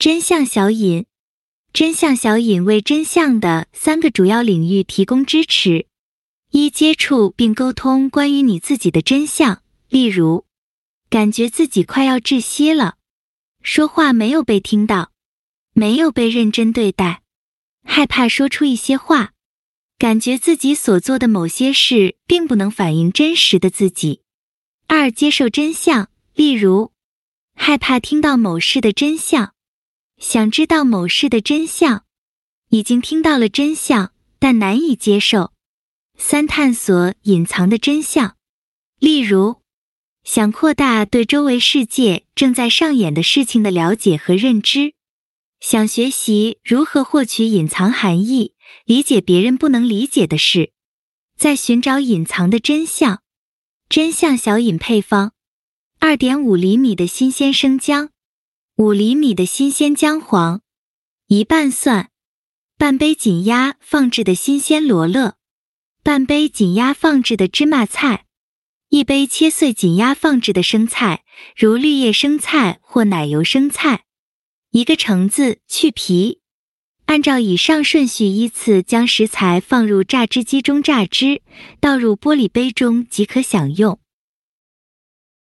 真相小饮。真相小饮为真相的3个主要领域提供支持。一、接触并沟通关于你自己的真相，例如，感觉自己快要窒息了，说话没有被听到，没有被认真对待，害怕说出一些话，感觉自己所做的某些事并不能反映真实的自己。二、接受真相，例如，害怕听到某事的真相，想知道某事的真相，已经听到了真相，但难以接受。三、探索隐藏的真相，例如，想扩大对周围世界正在上演的事情的了解和认知，想学习如何获取隐藏含义，理解别人不能理解的事，在寻找隐藏的真相。真相小饮配方： 2.5 厘米的新鲜生姜，5厘米的新鲜姜黄，一半蒜，半杯紧压放置的新鲜罗勒，半杯紧压放置的芝麻菜，一杯切碎紧压放置的生菜，如绿叶生菜或奶油生菜，一个橙子，去皮。按照以上顺序依次将食材放入榨汁机中榨汁，倒入玻璃杯中即可享用。